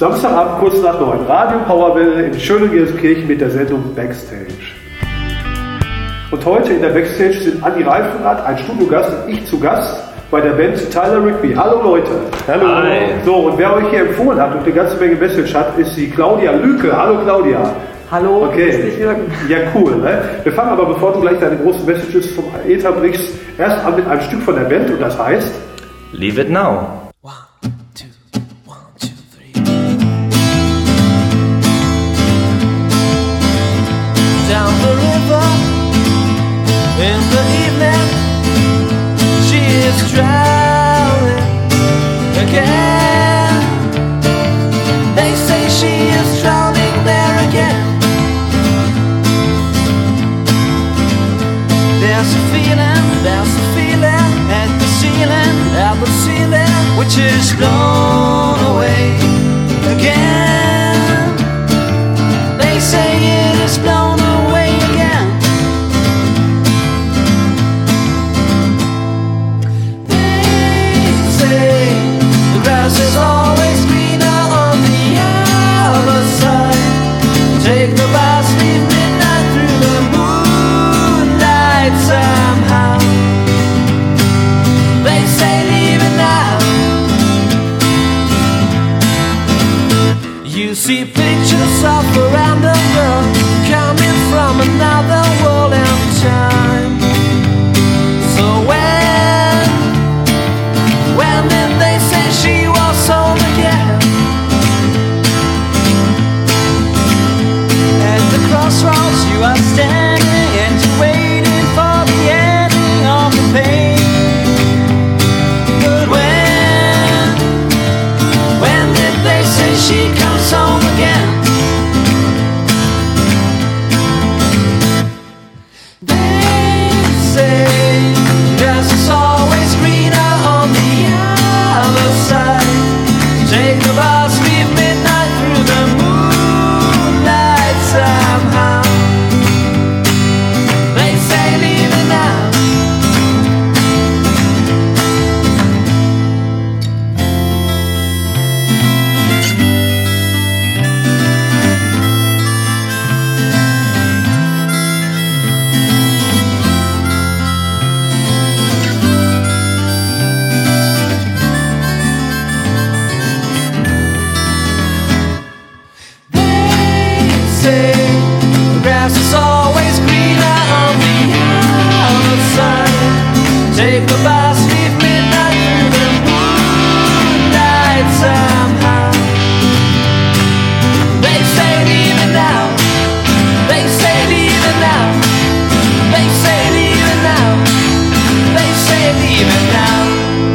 Samstagabend kurz nach 9, Radio Powerwelle in Schönegelsenkirchen mit der Sendung Backstage. Und heute in der Backstage sind Andi Reifenrath, ein Studiogast und ich zu Gast bei der Band Tyler Rigby. Hallo Leute. Hallo. Hi. So, und wer euch hier empfohlen hat und eine ganze Menge Message hat, ist die Claudia Lüke. Hallo Claudia. Hallo, okay. Grüß dich, Jürgen. Ja, cool. Ne? Wir fangen aber, bevor du gleich deine großen Messages vom Äther brichst, erst an mit einem Stück von der Band und das heißt Leave It Now. Down the river in the evening, she is drowning again. They say she is drowning there again. There's a feeling at the ceiling, which is blown away again. They say it is blown away again. They say the grass is always greener on the other side. Take the bus, leave midnight through the moonlight somehow. They say leave it now. You see pictures of a random girl coming from another world and time. So when did they say she was sold again? At the crossroads you are standing and you're waiting for the ending of the pain. But when did they say she comes home again? They say grass is always greener on the other side. Take the bus, leave midnight through the moonlight somehow. They say leave it now. They say the grass is always greener on the other side. Take the bus, leave midnight through the moonlight somehow. They say leave it now. They say leave it now. They say leave it now. They say leave it now.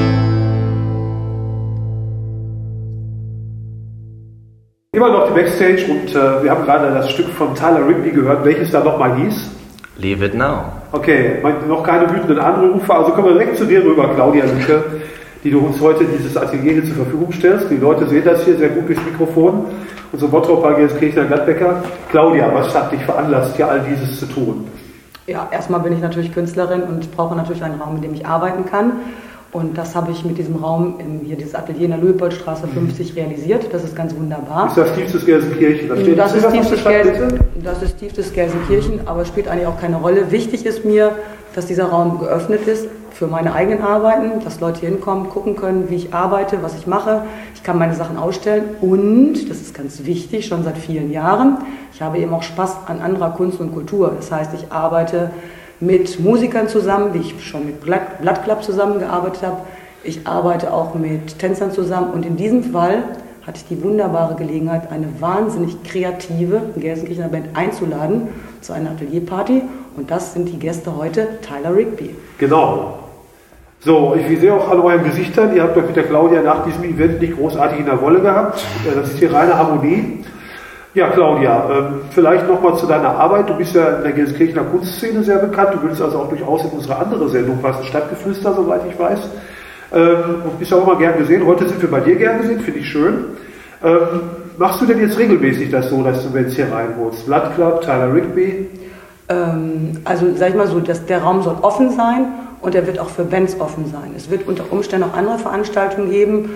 immer noch die Backstage und wir haben gerade das Stück von Tyler Rigby gehört, welches da nochmal hieß. Leave It Now. Okay, noch keine wütenden Anrufe, also kommen wir direkt zu dir rüber, Claudia Lüke, die du uns heute dieses Atelier hier zur Verfügung stellst. Die Leute sehen das hier sehr gut durchs Mikrofon. Unsere Bottroper Gelsenkirchener Gladbecker. Claudia, was hat dich veranlasst, hier all dieses zu tun? Ja, erstmal bin ich natürlich Künstlerin und brauche natürlich einen Raum, in dem ich arbeiten kann. Und das habe ich mit diesem Raum, hier dieses Atelier in der Luitpoldstraße 50 realisiert. Das ist ganz wunderbar. Ist das tiefstes Gelsenkirchen? Das ist tiefstes Gelsenkirchen, aber es spielt eigentlich auch keine Rolle. Wichtig ist mir, dass dieser Raum geöffnet ist für meine eigenen Arbeiten, dass Leute hier hinkommen, gucken können, wie ich arbeite, was ich mache. Ich kann meine Sachen ausstellen und, das ist ganz wichtig, schon seit vielen Jahren, ich habe eben auch Spaß an anderer Kunst und Kultur. Das heißt, ich arbeite mit Musikern zusammen, wie ich schon mit Blood Club zusammengearbeitet habe. Ich arbeite auch mit Tänzern zusammen und in diesem Fall hatte ich die wunderbare Gelegenheit, eine wahnsinnig kreative Gelsenkirchener Band einzuladen zu einer Atelierparty und das sind die Gäste heute, Tyler Rigby. Genau. So, ich sehe auch an euren Gesichtern, ihr habt euch mit der Claudia nach diesem Event nicht großartig in der Wolle gehabt. Das ist hier reine Harmonie. Ja, Claudia, vielleicht nochmal zu deiner Arbeit. Du bist ja in der Gelsenkirchener Kunstszene sehr bekannt. Du willst also auch durchaus in unsere andere Sendung passen, Stadtgeflüster, soweit ich weiß. Und bist auch immer gern gesehen. Heute sind wir bei dir gern gesehen, finde ich schön. Machst du denn jetzt regelmäßig das so, dass du Bands hier reinholst? Blood Club, Tyler Rigby? Also sag ich mal so, dass der Raum soll offen sein und er wird auch für Bands offen sein. Es wird unter Umständen auch andere Veranstaltungen geben,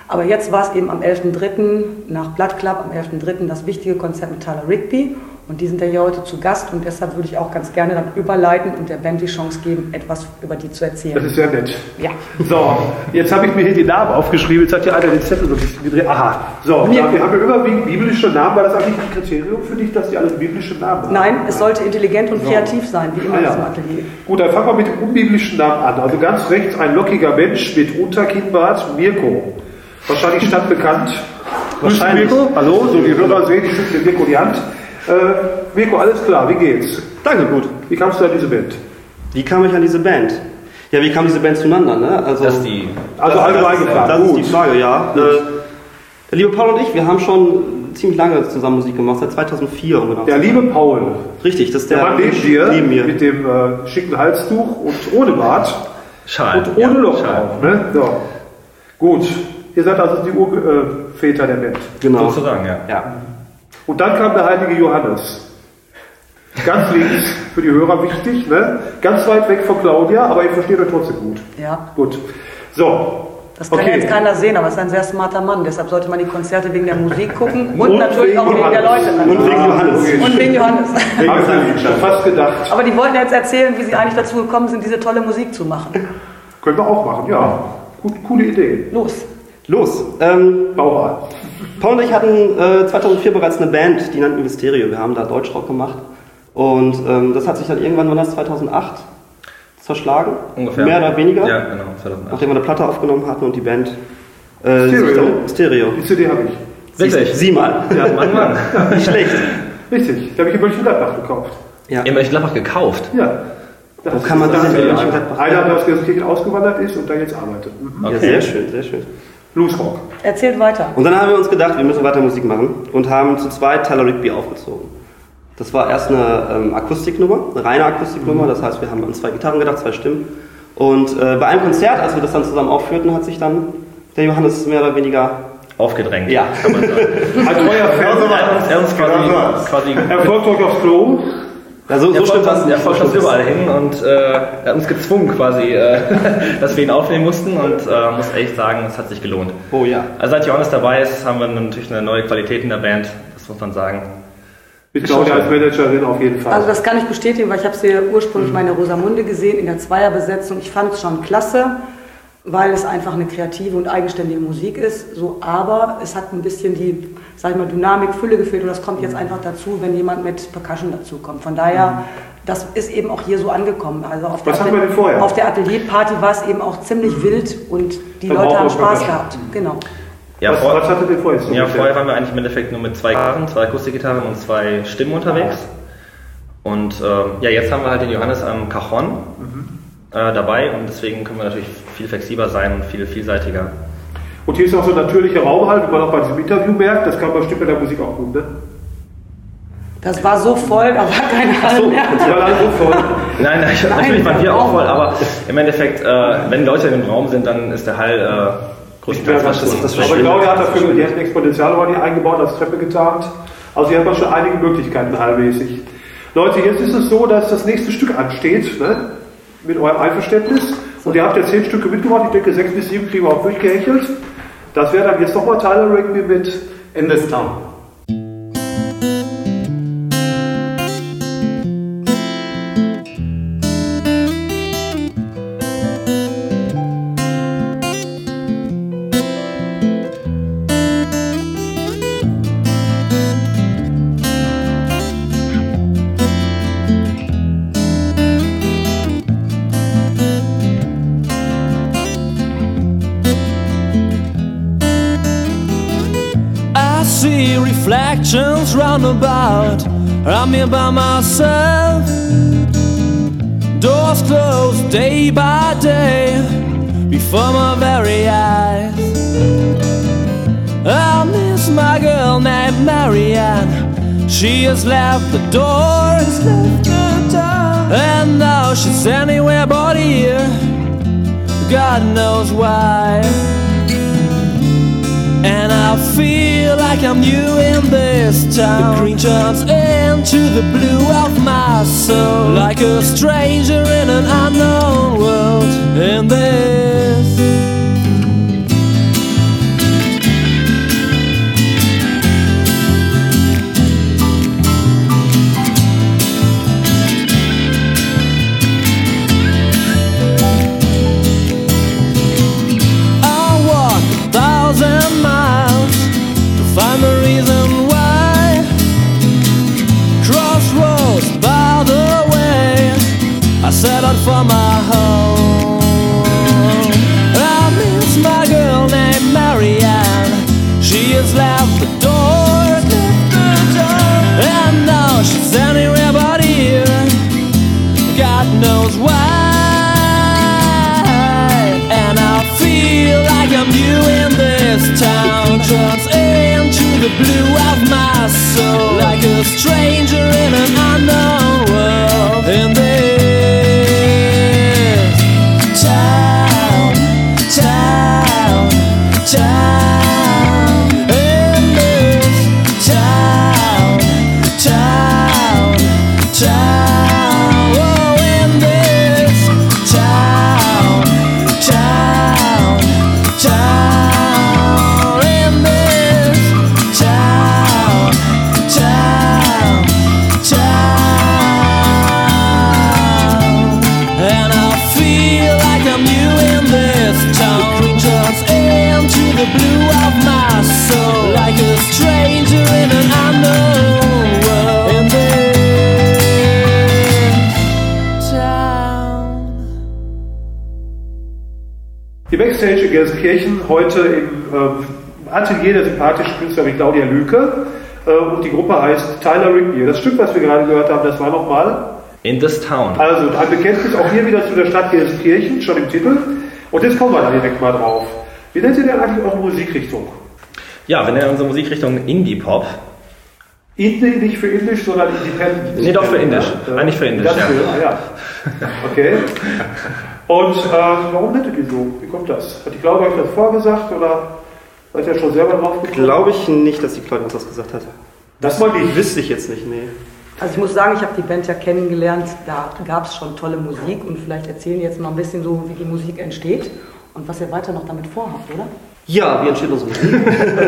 Aber jetzt war es eben am 11.3. nach Blood Club, am 11.3. das wichtige Konzert mit Tyler Rigby. Und die sind ja hier heute zu Gast und deshalb würde ich auch ganz gerne dann überleiten und der Band die Chance geben, etwas über die zu erzählen. Das ist sehr nett. Ja. So, jetzt habe ich mir hier die Namen aufgeschrieben. Jetzt hat ja einer den Zettel so ein bisschen gedreht. Aha. So, wir haben ja überwiegend biblische Namen. War das eigentlich ein Kriterium für dich, dass die alle biblische Namen haben? Nein, es sollte intelligent und kreativ sein, wie immer in ja. diesem Atelier. Gut, dann fangen wir mit dem unbiblischen Namen an. Also ganz rechts ein lockiger Mensch mit Unterkinnbart, Mirko. Wahrscheinlich stadtbekannt. Wahrscheinlich. Mirko? Hallo, so die Hörer sehen, ich schüttle Mirko die Hand. Mirko, alles klar, wie geht's? Danke, gut. Wie kamst du an diese Band? Wie kam ich an diese Band? Ja, wie kam diese Band zueinander, ne? Also Allgemein gefragt. Das ist die Frage, ja. Der liebe Paul und ich, wir haben schon ziemlich lange zusammen Musik gemacht, seit 2004. Um genau Der liebe Paul. Richtig, das ist Der Mann neben dir, neben mir. mit dem schicken Halstuch und ohne Bart. Schal. Und ohne Loch Schal. auch. Ne? So. Gut, ihr seid also die Urväter der Band. Genau. Sozusagen, ja. Ja. Und dann kam der heilige Johannes. Ganz links, für die Hörer wichtig, ne? Ganz weit weg von Claudia, aber ihr versteht euch trotzdem gut. Ja. Gut. So. Das kann jetzt keiner sehen, aber es ist ein sehr smarter Mann. Deshalb sollte man die Konzerte wegen der Musik gucken und natürlich auch wegen der Leute. Und wegen Johannes. Okay. Und wegen Johannes. Habe ich schon fast gedacht. Aber die wollten jetzt erzählen, wie sie eigentlich dazu gekommen sind, diese tolle Musik zu machen. Können wir auch machen, ja. Gut, coole Idee. Los. Bauer. Paul und ich hatten 2004 bereits eine Band, die nannten wir Stereo. Wir haben da Deutschrock gemacht. Und das hat sich dann irgendwann, wann das 2008, zerschlagen. Ungefähr. Mehr oder weniger. Ja, genau, 2008. Nachdem wir eine Platte aufgenommen hatten und die Band. Stereo? Die Die CD habe ich. Wirklich? Sieh mal. Ja, Mann. Nicht schlecht. Richtig, die habe ich in Mönchengladbach gekauft. Ja. In Mönchengladbach gekauft. Ja. Das Wo kann man ist das denn in ja. Mönchengladbach? Einer, der aus Gelsenkirchen ausgewandert ist und da jetzt arbeitet. Mhm. Okay. Ja, sehr schön, sehr schön. Bluesrock. Erzählt weiter. Und dann haben wir uns gedacht, wir müssen weiter Musik machen und haben zu zweit Tyler Rigby aufgezogen. Das war erst eine Akustiknummer, eine reine Akustiknummer, das heißt, wir haben an 2 Gitarren gedacht, 2 Stimmen. Und bei einem Konzert, als wir das dann zusammen aufführten, hat sich dann der Johannes mehr oder weniger Aufgedrängt. Ja. Kann man sagen. Ein treuer Fan. Er hat uns quasi Er folgt euch aufs Klo. Ja, so stimmt das. Er folgt uns überall hin und er hat uns gezwungen quasi, dass wir ihn aufnehmen mussten und muss echt sagen, es hat sich gelohnt. Oh ja. Also seit Johannes dabei ist, haben wir natürlich eine neue Qualität in der Band, das muss man sagen. Mit Claudia als Managerin auf jeden Fall. Also das kann ich bestätigen, weil ich habe sie ursprünglich mal in der Rosamunde gesehen, in der Zweierbesetzung. Ich fand es schon klasse, weil es einfach eine kreative und eigenständige Musik ist. So, aber es hat ein bisschen die, sag ich mal, Dynamik, Fülle gefehlt und das kommt jetzt einfach dazu, wenn jemand mit Percussion dazu kommt. Von daher, das ist eben auch hier so angekommen. Also auf Was hatten wir denn vorher? Auf der Atelierparty war es eben auch ziemlich wild und die Dann Leute brauchen haben wir Spaß Percussion. gehabt. Genau. Ja, was hattet ihr vorher? Ja, vorher waren wir eigentlich im Endeffekt nur mit 2 Gitarren, 2 Akustikgitarren und 2 Stimmen unterwegs. Und ja, jetzt haben wir halt den Johannes am Cajon dabei und deswegen können wir natürlich viel flexibler sein und viel vielseitiger. Und hier ist auch so ein natürlicher Raumhalt, wie man auch bei diesem Interview merkt. Das kann man bestimmt bei der Musik auch gut, ne? Das war so voll, da war keine Halle mehr. Das war alles so voll. Nein, natürlich waren wir auch voll, aber im Endeffekt, wenn Leute im Raum sind, dann ist der Hall größtenteils das Aber Claudia hat dafür die hat ein Exponentialrohr hier eingebaut, als Treppe getarnt. Also hier hat man schon einige Möglichkeiten hallmäßig. Leute, jetzt ist es so, dass das nächste Stück ansteht, ne? Mit eurem Einverständnis. Und ihr habt ja 10 Stücke mitgebracht, ich denke 6 bis 7 kriegen wir auch durchgehechelt. Das wäre dann jetzt nochmal Tyler Rigby mit In This Town. See reflections round about. I'm here by myself. Doors closed day by day before my very eyes. I miss my girl named Marianne. She has left the door, and now she's anywhere but here. God knows why. And I feel like I'm new in this town. The green turns into the blue of my soul, like a stranger in an unknown world. In this run for my home. I miss my girl named Marianne. She has left the door, and now she's anywhere but here. God knows why. And I feel like I'm new in this town. Turns into the blue of my soul, like a stranger in an unknown world. In this town, town, town. In this town, town, town. Oh, in this town, town, town. In this town, town, town. And I feel like I'm new in this town. Turns into the blue of my soul, like a stranger in an unknown world. In this town. Die Backstage in Gelsenkirchen, heute im Atelier der sympathischen Künstlerin Claudia Lüke. Und die Gruppe heißt Tyler Rigby. Das Stück, was wir gerade gehört haben, das war nochmal In This Town. Also ein Bekenntnis auch hier wieder zu der Stadt Gelsenkirchen, schon im Titel. Und jetzt kommen wir da direkt mal drauf. Wie nennt ihr denn eigentlich eure Musikrichtung? Ja, wir nennen unsere Musikrichtung Indie-Pop. Indie nicht für Indisch, sondern Independent. Nee, doch für Indisch. Eigentlich für Indisch, das ja. Ja. Okay. Und warum nennt ihr die so? Wie kommt das? Hat die Claudia euch das vorgesagt oder seid ihr schon selber drauf gekommen? Glaube ich nicht, dass die Claudia uns das gesagt hat. Das mal nicht. Wüsste ich jetzt nicht, nee. Also ich muss sagen, ich habe die Band ja kennengelernt, da gab es schon tolle Musik und vielleicht erzählen jetzt mal ein bisschen so, wie die Musik entsteht und was ihr weiter noch damit vorhabt, oder? Ja, wie entsteht unsere Musik?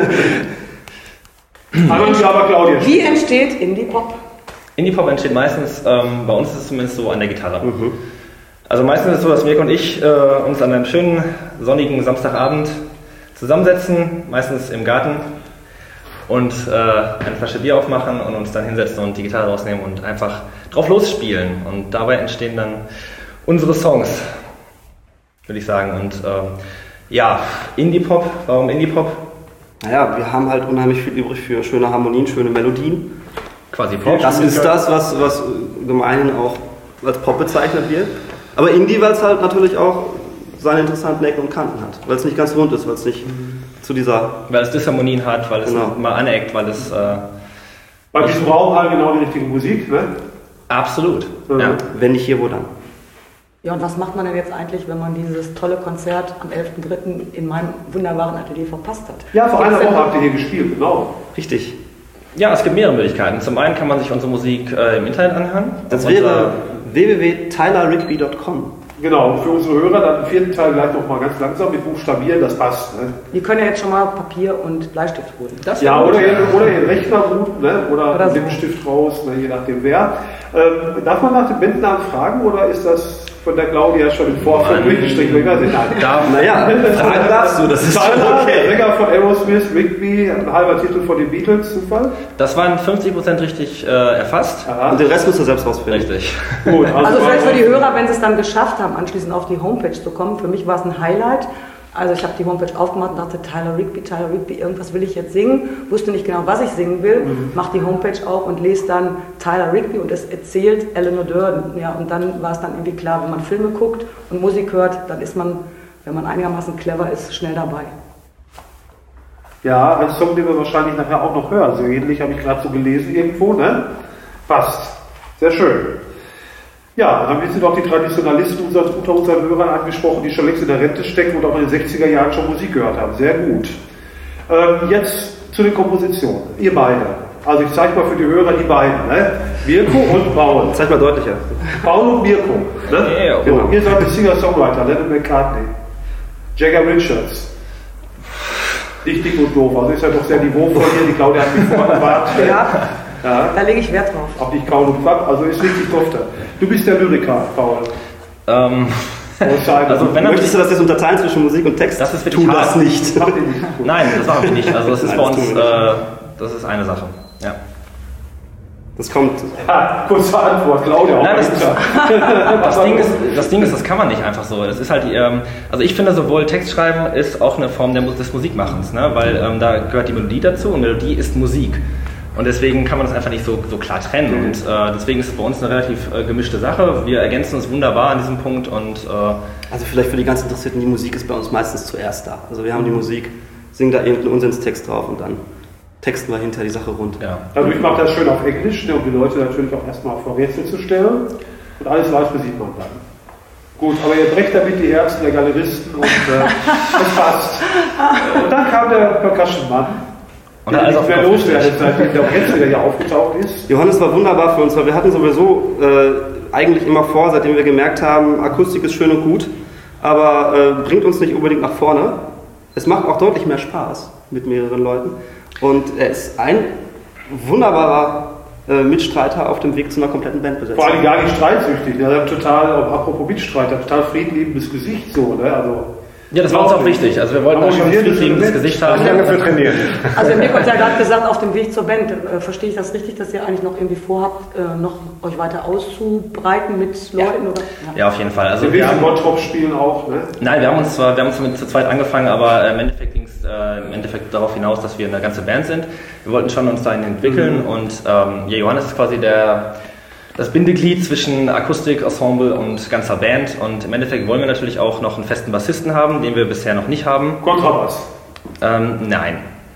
Aber Claudia. Wie entsteht Indie-Pop? Indie-Pop entsteht meistens, bei uns ist es zumindest so, an der Gitarre. Also meistens ist es so, dass Mirko und ich uns an einem schönen sonnigen Samstagabend zusammensetzen, meistens im Garten, und eine Flasche Bier aufmachen und uns dann hinsetzen und die Gitarre rausnehmen und einfach drauf losspielen. Und dabei entstehen dann unsere Songs, würde ich sagen. Und ja, Indie-Pop, warum Indie-Pop? Naja, wir haben halt unheimlich viel übrig für schöne Harmonien, schöne Melodien. Quasi Pop. Das ist das, was gemeinhin auch als Pop bezeichnet wird. Aber Indie, weil es halt natürlich auch seine interessanten Ecken und Kanten hat. Weil es nicht ganz rund ist, weil es nicht zu dieser... Weil es Disharmonien hat, weil es Genau. mal aneckt, weil es... Bei diesem Raum halt genau die richtige Musik, ne? Absolut. Ja. Wenn nicht hier, wo dann? Ja, und was macht man denn jetzt eigentlich, wenn man dieses tolle Konzert am 11.03. in meinem wunderbaren Atelier verpasst hat? Ja, vor einer Gibt's denn Woche habt ihr hier gespielt, genau. Richtig. Ja, es gibt mehrere Möglichkeiten. Zum einen kann man sich unsere Musik im Internet anhören. Das Auf wäre www.tylerrigby.com. Genau, für unsere Hörer dann im vierten Teil gleich nochmal ganz langsam mit Buchstabieren, das passt. Ne? Die können ja jetzt schon mal Papier und Bleistift holen. Das Ja, wäre oder gut. ihren Rechner routen, ne? oder Oder einen so. Lippenstift raus, ne? je nachdem wer. Darf man nach dem Bandnamen fragen oder ist das von der Claudia schon im Vorfeld durchgestrichen? Ich weiß nicht. Nein. Naja, fragen darfst du, das ist schon Tyler, okay. der Sänger von Aerosmith, Rigby, ein halber Titel von den Beatles, Zufall? Das waren 50% richtig erfasst. Aha. Und den Rest musst du selbst rausfinden. Richtig. Gut, Also vielleicht für die Hörer, wenn sie es dann geschafft haben, anschließend auf die Homepage zu kommen. Für mich war es ein Highlight. Also ich habe die Homepage aufgemacht und dachte, Tyler Rigby, irgendwas will ich jetzt singen. Wusste nicht genau, was ich singen will. Mach die Homepage auf und lese dann Tyler Rigby und es erzählt Eleanor Durden. Ja, und dann war es dann irgendwie klar, wenn man Filme guckt und Musik hört, dann ist man, wenn man einigermaßen clever ist, schnell dabei. Ja, ein Song, den wir wahrscheinlich nachher auch noch hören. So ähnlich habe ich gerade so gelesen irgendwo, ne? Passt. Sehr schön. Ja, dann sind auch die Traditionalisten unter unseren Hörern angesprochen, die schon längst in der Rente stecken und auch in den 60er Jahren schon Musik gehört haben. Sehr gut. Jetzt zu den Kompositionen. Ihr beide. Also ich zeige mal für die Hörer die beiden. Ne? Mirko und Paul. Zeig mal deutlicher. Paul und Mirko. Ne? Yeah, Genau. Ihr seid die Singer-Songwriter, Lennon McCartney. Jagger Richards. Nicht dick und doof. Also ist ja doch sehr niveauvoll hier. Die Claudia hat mich vorher erwartet. Ja, Ja. da lege ich Wert drauf. Auch nicht kaum und Quapp, also ist richtig dufte. Du bist der Lyriker, Paul. Also wenn er Möchtest du das jetzt unterteilen zwischen Musik und Text? Das ist wirklich tu das hart. nicht. Macht ihr nicht. Nein, das machen wir nicht. Also das ist Nein, bei das uns, tun wir das ist eine Sache. Ja. Das kommt. Ja, kurze Antwort, Claudia. Nein, das Ding ist, das kann man nicht einfach so. Das ist halt, also ich finde, sowohl Textschreiben ist auch eine Form des Musikmachens, ne? Weil da gehört die Melodie dazu und Melodie ist Musik. Und deswegen kann man das einfach nicht so klar trennen. Und deswegen ist es bei uns eine relativ gemischte Sache. Wir ergänzen uns wunderbar an diesem Punkt. Und, also vielleicht für die ganz Interessierten, die Musik ist bei uns meistens zuerst da. Also wir haben die Musik, singen da irgendeinen Unsinnstext drauf und dann texten wir hinter die Sache rund. ja. Also ich mache das schön auf Englisch, ne, um die Leute natürlich auch erstmal vor Rätsel zu stellen. Und alles weitere sieht man dann. Gut, aber ihr brecht damit die Herzen der Galeristen und es passt. Und dann kam der Percussion-Mann, Und der alles nicht auf mehr den Kopf loswerden, seitdem der auch jetzt wieder hier aufgetaucht ist. Johannes war wunderbar für uns, weil wir hatten sowieso eigentlich immer vor, seitdem wir gemerkt haben, Akustik ist schön und gut, aber bringt uns nicht unbedingt nach vorne. Es macht auch deutlich mehr Spaß mit mehreren Leuten. Und er ist ein wunderbarer Mitstreiter auf dem Weg zu einer kompletten Bandbesetzung. Vor allem gar nicht streitsüchtig. Ne? Er hat total, apropos Mitstreiter, total friedliebendes Gesicht so. Ne? Also, Ja, das war uns auch wichtig. Also wir wollten da schon ein friedliebendes Gesicht haben. Lange für trainieren. Also Mirko hat ja gerade gesagt, auf dem Weg zur Band. Verstehe ich das richtig, dass ihr eigentlich noch irgendwie vorhabt, noch euch weiter auszubreiten mit Leuten? Oder? Ja, auf jeden Fall. Also wir wir willst haben, Bottrop spielen auch. Ne? nein, wir haben uns mit zu zweit angefangen, aber im Endeffekt ging es darauf hinaus, dass wir eine ganze Band sind. Wir wollten schon uns dahin entwickeln und Johannes ist quasi das Bindeglied zwischen Akustik, Ensemble und ganzer Band. Und im Endeffekt wollen wir natürlich auch noch einen festen Bassisten haben, den wir bisher noch nicht haben. Kontrabass. Nein,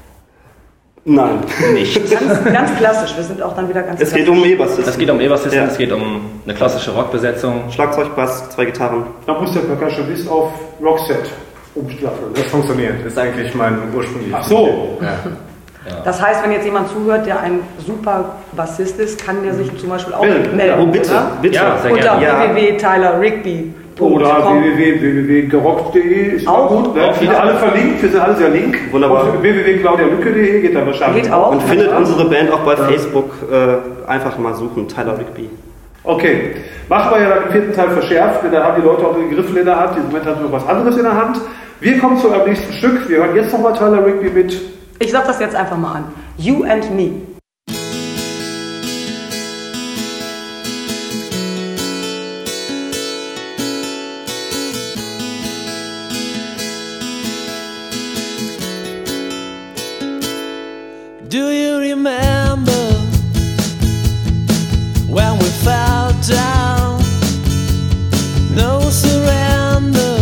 Nein. nicht. Ganz klassisch, wir sind auch dann wieder ganz Es geht klassisch. um E-Bassisten. Es geht um E-Bassisten, Ja. es geht um eine klassische Rockbesetzung. Schlagzeug, Bass, 2 Gitarren. Da muss der Percussionist auf Rockset umstaffeln. Ne? Das funktioniert. Das ist eigentlich mein ursprüngliches. Ach so. Ja. Das heißt, wenn jetzt jemand zuhört, der ein super Bassist ist, kann der sich zum Beispiel auch Melden. melden. Oh, bitte, oder? bitte. Ja, sehr Unter gerne. Ja. www.tylerrigby.com. Oder www.gerockt.de ist Auch gut. Ne? auf Sind jeden alle verlinkt, wir sind alle sehr link. Wunderbar. Und www.claudialücke.de geht da wahrscheinlich. Geht auch. Und findet unsere Band auch bei Facebook. Einfach mal suchen, Tyler Rigby. Okay, machen wir ja dann im 4. Teil verschärft, denn dann haben die Leute auch den Griffel in der Hand. Im Moment haben sie noch was anderes in der Hand. Wir kommen zu eurem nächsten Stück. Wir hören jetzt nochmal Tyler Rigby mit. Ich sag das jetzt einfach mal an. You and Me. Do you remember when we fell down? No surrender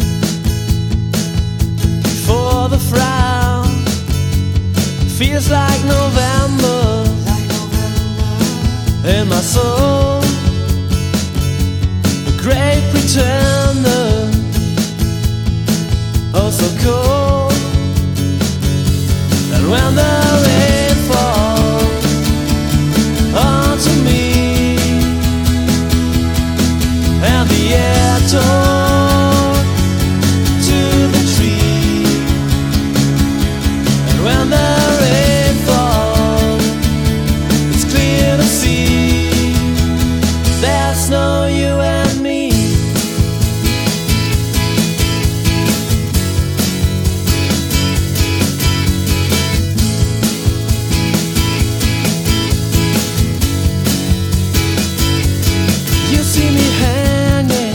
for the frown. Feels like November in my soul. The great pretender, oh so cold. And when the rain falls onto me and the air torn to the tree, and when the rain falls, it's clear to see there's no you and me. You see me hanging,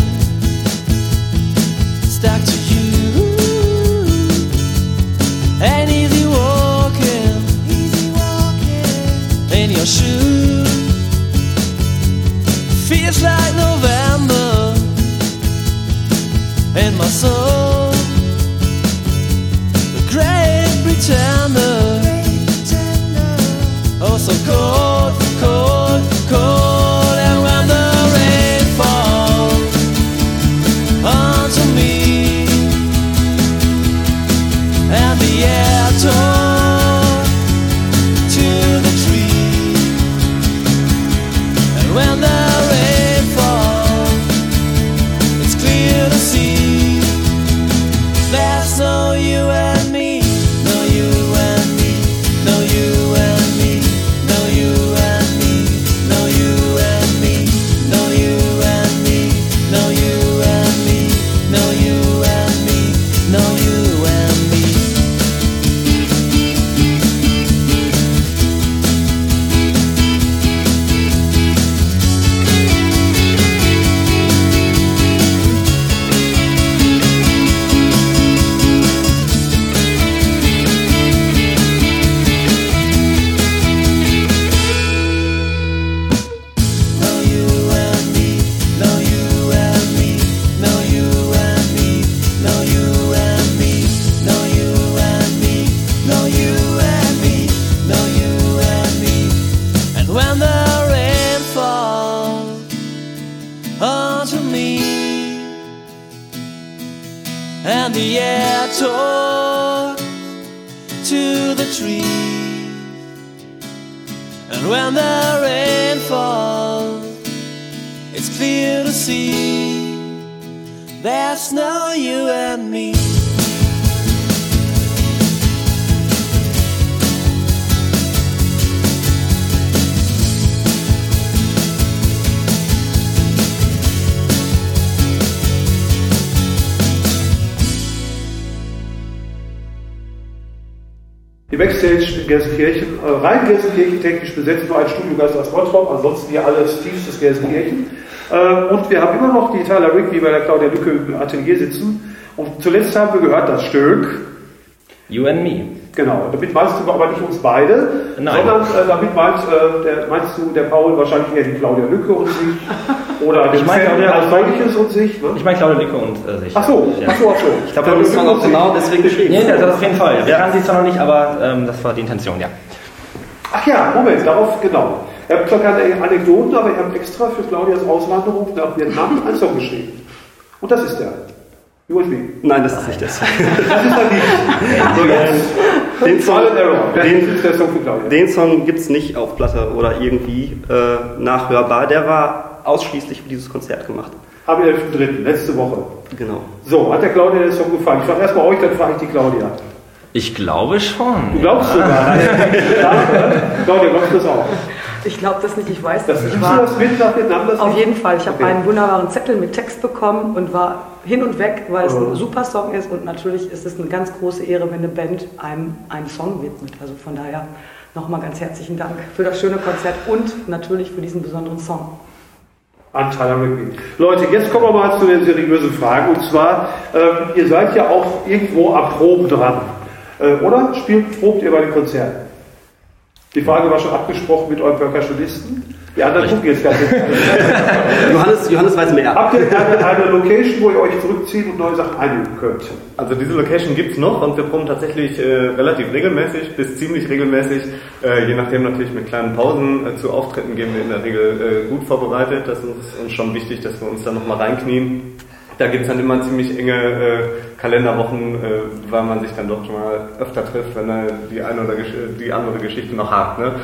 stuck to you, and easy walking in your shoes. Feels like November in my soul. The great pretender, oh so cold, cold, cold. And when the rain falls onto me and the air torn to the tree, and when the rain falls, it's clear to see there's no you and me, no you and me, no you and me, no you and me. to me, and the air talks to the trees. And when the rain falls, it's clear to see there's no you and me. Die Backstage in Gelsenkirchen, rein Gelsenkirchen technisch besetzt, nur ein Studiogast aus Bottrop, ansonsten hier alles tiefstes Gelsenkirchen. Und wir haben immer noch die Tyler Rigby bei der Claudia Lücke im Atelier sitzen. Und zuletzt haben wir gehört das Stück You and Me. Genau, damit meinst du aber nicht uns beide, Nein. sondern damit meinst du der Paul wahrscheinlich eher die Claudia Lücke und sich oder den Fan als solches und sich. Ne? Ich meine Claudia Lücke und sich. Ach so. Ja. Ich glaube, wir haben den Song auch genau deswegen geschrieben. Nee, das auf jeden Fall. Wir kannten sie zwar noch nicht, aber das war die Intention, ja. Ach ja, Moment, darauf genau. Ihr habt zwar keine Anekdoten, aber ihr habt extra für Claudias Auswanderung nach Vietnam einen Song geschrieben. Und das ist der. You and Me. Nein, das ist nicht das. Das ist dann nicht. Den Song gibt es nicht auf Platte oder irgendwie nachhörbar. Der war ausschließlich für dieses Konzert gemacht. Am 11.3., letzte Woche. Genau. So, hat der Claudia der Song gefallen? Ich frage erstmal euch, dann frage ich die Claudia. Ich glaube schon. Du glaubst sogar. Claudia, glaubst du das auch? Ich glaube das nicht, ich weiß Das das nicht. nimmst du das mit nach Vietnam? Auf jeden Fall. Ich habe Okay. einen wunderbaren Zettel mit Text bekommen und war hin und weg, weil es ein super Song ist und natürlich ist es eine ganz große Ehre, wenn eine Band einem einen Song widmet. Also von daher nochmal ganz herzlichen Dank für das schöne Konzert und natürlich für diesen besonderen Song. An Tyler Rigby. Leute, jetzt kommen wir mal zu den seriösen Fragen. Und zwar, ihr seid ja auch irgendwo am Proben dran. Oder? Probt ihr bei den Konzerten? Die Frage war schon abgesprochen mit euren Percussionisten. Die anderen gucken jetzt gar nicht. Johannes weiß mehr. Habt ihr eine Location, wo ihr euch zurückziehen und neue Sachen einüben könnt? Also diese Location gibt es noch und wir proben tatsächlich relativ regelmäßig bis ziemlich regelmäßig. Je nachdem natürlich mit kleinen Pausen zu Auftritten gehen wir in der Regel gut vorbereitet. Das ist uns schon wichtig, dass wir uns da nochmal reinknien. Da gibt es dann immer ziemlich enge Kalenderwochen, weil man sich dann doch schon mal öfter trifft, wenn er die eine oder die andere Geschichte noch hat. Ne?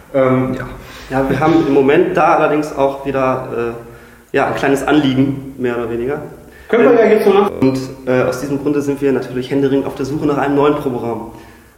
Ja, wir haben im Moment da allerdings auch wieder ein kleines Anliegen, mehr oder weniger. Können wir ja jetzt so langsam. Und aus diesem Grunde sind wir natürlich händeringend auf der Suche nach einem neuen Proberaum.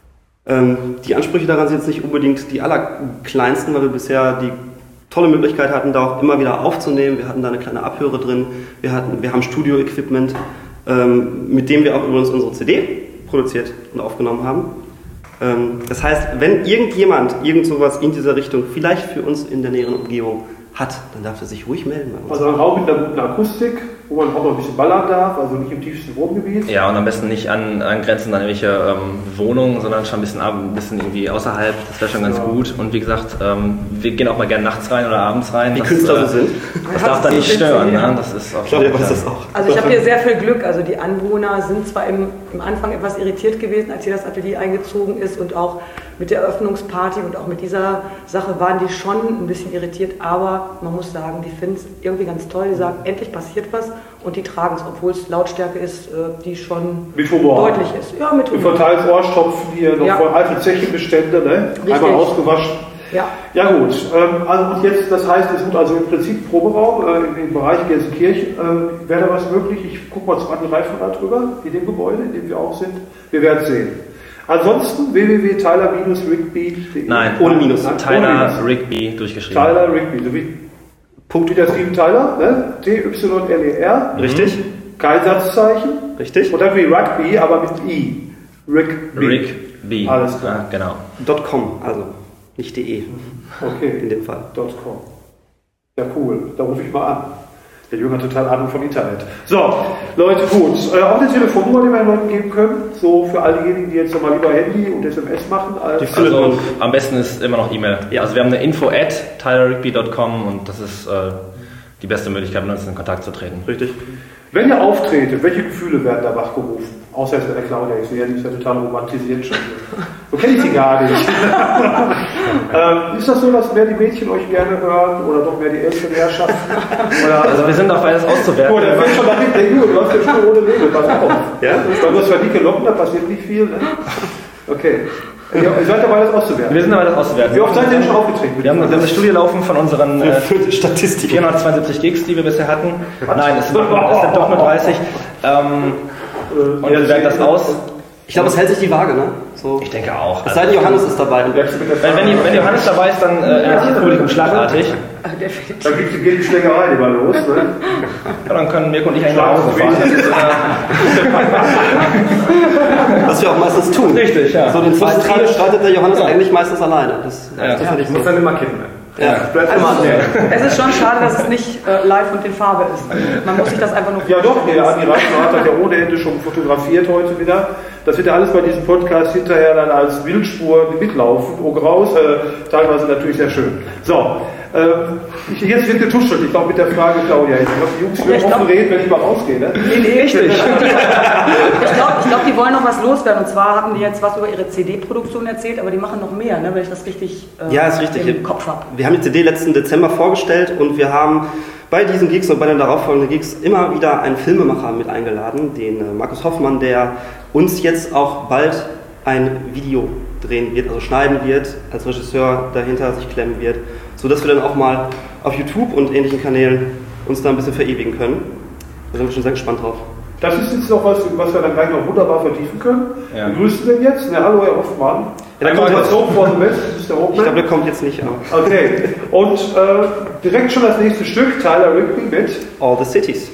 Die Ansprüche daran sind jetzt nicht unbedingt die allerkleinsten, weil wir bisher die tolle Möglichkeit hatten, da auch immer wieder aufzunehmen. Wir hatten da eine kleine Abhöre drin. Wir haben Studio-Equipment, mit dem wir auch übrigens unsere CD produziert und aufgenommen haben. Das heißt, wenn irgendjemand irgend sowas in dieser Richtung vielleicht für uns in der näheren Umgebung hat, dann darf er sich ruhig melden bei uns. Also ein Raum mit einer guten Akustik, wo man auch noch ein bisschen ballern darf, also nicht im tiefsten Wohngebiet. Ja, und am besten nicht angrenzend an irgendwelche Wohnungen, sondern schon ein bisschen irgendwie außerhalb. Das wäre schon ganz gut. Und wie gesagt, wir gehen auch mal gerne nachts rein oder abends rein. Wie Künstler wir sind. Das darf da nicht stören. Ne? Das ist auch Claudia weiß das auch. Also ich habe hier sehr viel Glück. Also die Anwohner sind zwar im Anfang etwas irritiert gewesen, als hier das Atelier eingezogen ist und auch mit der Eröffnungsparty und auch mit dieser Sache waren die schon ein bisschen irritiert, aber man muss sagen, die finden es irgendwie ganz toll. Die sagen, endlich passiert was und die tragen es, obwohl es Lautstärke ist, die schon Mit Humor. deutlich ist. Ja, mit Wir Humor. verteilen Ohrstopfen hier noch von alten Zechenbestände, ne? Richtig. Einmal ausgewaschen. Ja. Ja gut, also und jetzt, das heißt, es wird also im Prinzip Proberaum im Bereich Gelsenkirchen. Wäre da was möglich? Ich gucke mal zum anderen Reifenrad drüber, in dem Gebäude, in dem wir auch sind. Wir werden sehen. Ansonsten www.tyler-rigby.de. Nein, ohne Minus. Tyler Rigby durchgeschrieben. Tyler Rigby, so wie Punkt der Steven Tyler, ne? T-Y-L-E-R. Richtig, Kein Satzzeichen. richtig. Und dann wie Rugby, aber mit I. Rigby. Rigby. Alles klar. Ja, genau. .com, also nicht .de Okay. in dem Fall. .com. Ja, cool. Da rufe ich mal an. Der Junge hat total Ahnung von Internet. So, Leute, gut. Auch eine Telefonnummer, die wir den Leuten geben können. So für all diejenigen, die jetzt nochmal lieber Handy und SMS machen. Also am besten ist immer noch E-Mail. Ja. Also wir haben eine info@tylerrigby.com und das ist die beste Möglichkeit, mit uns in Kontakt zu treten. Richtig. Wenn ihr auftretet, welche Gefühle werden da wachgerufen? Außer jetzt bei der Claudia, ich sehe ja, die ist ja total romantisiert schon. So kenne ich sie gar nicht. Ist das so, dass mehr die Mädchen euch gerne hören oder doch mehr die älteren Herrschaften? Also wir sind auf alles auszuwerten. Oh, der fällt schon nach hinten, du hast ja schon ohne Nebel, pass auf. Ja? Weil du hast ja dicke Locken, da passiert nicht viel. Ne? Okay. Ihr seid dabei, das auszuwerten. Wir sind dabei, das auszuwerten. Wie oft seid ihr denn schon aufgetreten? Wir haben eine Studie laufen von unseren Statistik. 472 Gigs, die wir bisher hatten. Nein, es sind doch nur 30. Und wir werten das aus. Ich glaube, es hält sich die Waage, ne? So. Ich denke auch. Es sei denn, Johannes ist dabei. Wenn Johannes dabei ist, dann ändert sich das Publikum schlagartig. Dann geht die Schlägerei immer los. Ne? Ja, dann können Mirko und ich eigentlich nach Hause fahren. Was wir auch meistens tun. Richtig, ja. So den zweiten Teil streitet der Johannes eigentlich meistens alleine. Das Ich muss dann immer kippen. Ja. Es ist schon schade, dass es nicht live und in Farbe ist. Man muss sich das einfach nur Ja doch, der Adi Reichenhardt hat ja ohne Ende schon fotografiert heute wieder. Das wird ja alles bei diesem Podcast hinterher dann als Bildspur mitlaufen. Oh graus, teilweise natürlich sehr schön. So, jetzt wird getuschelt. Ich glaube mit der Frage, Claudia, ich glaube, die Jungs würden offen reden, wenn ich mal rausgehe. Ne? Nee, richtig. Ich glaube, die wollen noch was loswerden. Und zwar haben die jetzt was über ihre CD-Produktion erzählt, aber die machen noch mehr, ne, wenn ich das richtig, ist richtig im Kopf habe. Wir haben die CD letzten Dezember vorgestellt und wir haben bei diesen Gigs und bei den darauffolgenden Gigs immer wieder einen Filmemacher mit eingeladen, den Markus Hoffmann, der uns jetzt auch bald ein Video drehen wird, also schneiden wird, als Regisseur dahinter sich klemmen wird, sodass wir dann auch mal auf YouTube und ähnlichen Kanälen uns da ein bisschen verewigen können. Da sind wir schon sehr gespannt drauf. Das ist jetzt noch was wir dann gleich noch wunderbar vertiefen können. Ja. Wie grüßt du denn jetzt? Na, hallo, Herr Hoffmann. Ja, der kommt was Hope for the Best, ist der Hoffmann. Ich glaube, der kommt jetzt nicht an. Okay, und direkt schon das nächste Stück, Tyler Rigby mit All the Cities.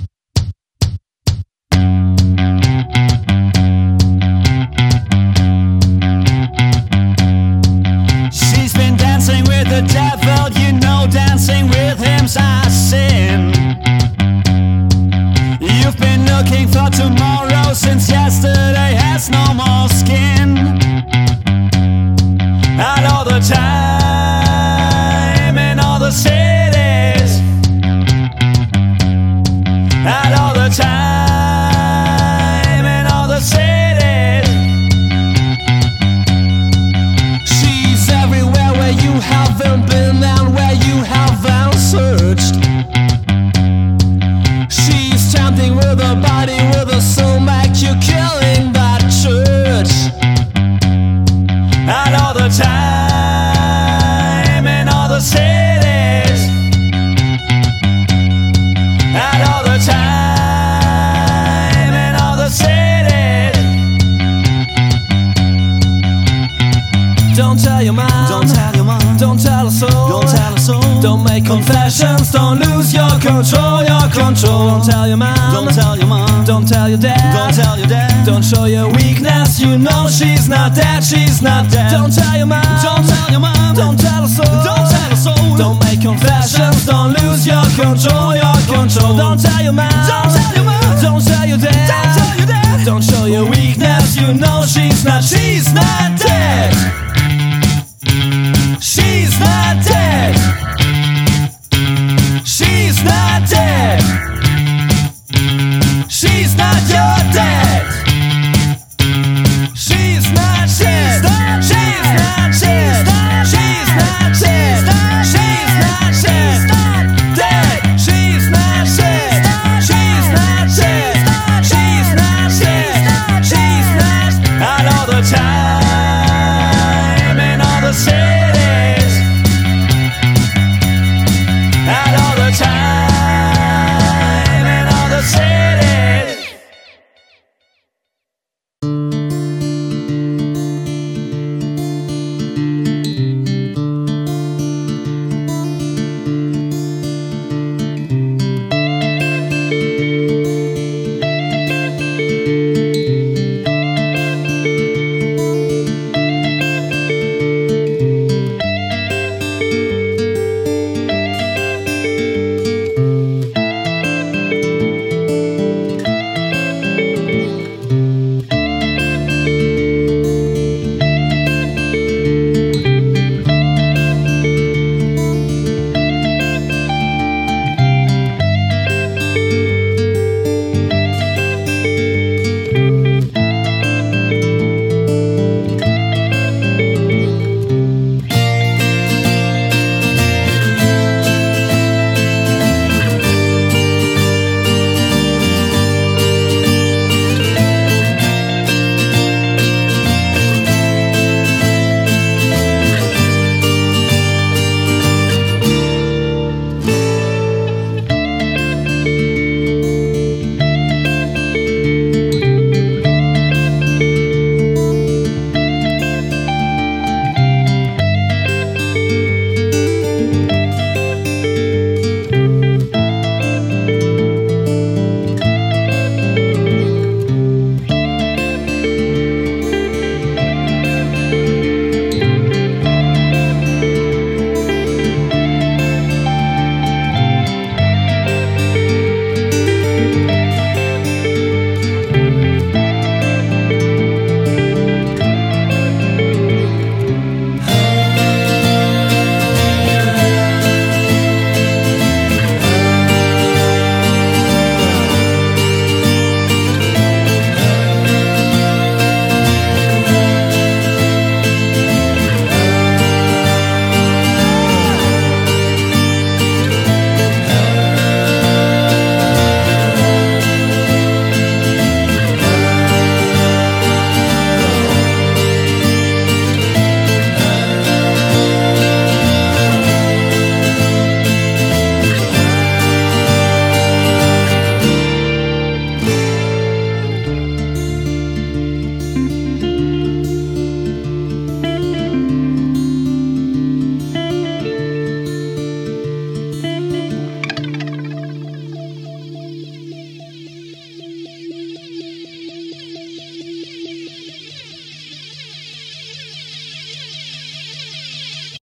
She's been dancing with the devil, you know, dancing with him's a sin. You've been looking for tomorrow since yesterday has no more skin. And all the time in all the cities, and all the time in all the cities. She's everywhere where you haven't been and where you haven't searched. She's tempting with a body, with a soul, make you killing that church. And all the time in all the cities, and all the time in all the cities. Don't tell your mom, don't tell your mom, don't tell her so, don't tell her so. Don't make confessions, don't lose your control, your control. Don't tell your mom, don't tell your mom, don't tell your dad, don't tell your dad. Don't show your weakness, you know she's not dead, she's not dead. Don't tell your mom, don't tell your mom, don't tell her so, don't tell her so. Don't make confessions, don't lose your control, your control. Don't tell your mom, don't tell your mom, don't tell your dad, don't tell your dad. Don't show your weakness, you know she's not dead. She's not dead. She's not dead. She's not your dad. She's not dead. She's not dead. She's not dead. She's not dead. She's not dead. She's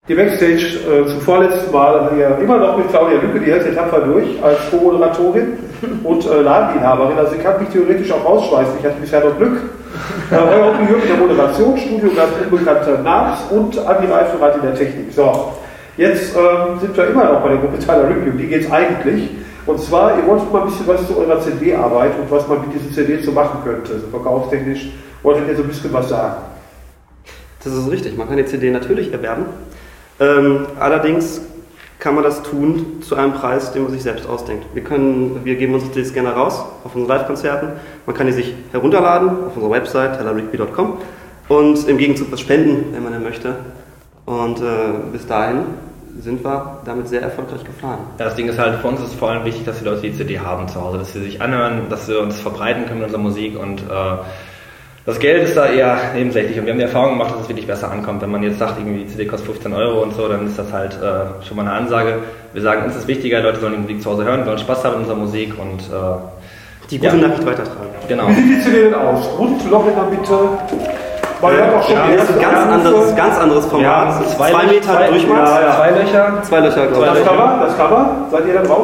Die Backstage zum vorletzten Mal hier immer noch mit Claudia Lücke, die hält sich tapfer durch als Co-Moderatorin und Ladeninhaberin. Also sie kann mich theoretisch auch rausschmeißen. Ich hatte bisher noch Glück. Euer Opinion in der Moderation, Studio ganz unbekannter Namens und Andi Reifenrad in der Technik. So, jetzt sind wir immer noch bei der Gruppe Tyler Rigby. Um die geht es eigentlich. Und zwar, ihr wolltet mal ein bisschen was zu eurer CD-Arbeit und was man mit dieser CD so machen könnte, so verkaufstechnisch. Wolltet ihr so ein bisschen was sagen? Das ist richtig, man kann die CD natürlich erwerben. Allerdings kann man das tun zu einem Preis, den man sich selbst ausdenkt. Wir geben unsere CDs gerne raus auf unseren Live-Konzerten. Man kann die sich herunterladen auf unserer Website tylerrigby.com und im Gegenzug was spenden, wenn man denn möchte. Und bis dahin sind wir damit sehr erfolgreich gefahren. Ja, das Ding ist halt, für uns ist vor allem wichtig, dass die Leute die CD haben zu Hause, dass sie sich anhören, dass wir uns verbreiten können mit unserer Musik und das Geld ist da eher nebensächlich und wir haben die Erfahrung gemacht, dass es wirklich besser ankommt. Wenn man jetzt sagt, irgendwie die CD kostet 15 € und so, dann ist das halt schon mal eine Ansage. Wir sagen, uns ist wichtiger, Leute sollen die Musik zu Hause hören, sollen Spaß haben mit unserer Musik und die gute Nachricht weitertragen. Genau. Wie sieht die CD denn aus? Rund, Loch in der Mitte? Weil ihr habt auch schon das ist ein ganz anderes Format. 2 Meter Durchmaß. Ja. Zwei Löcher, glaube ich. Das Cover, seid ihr da drauf?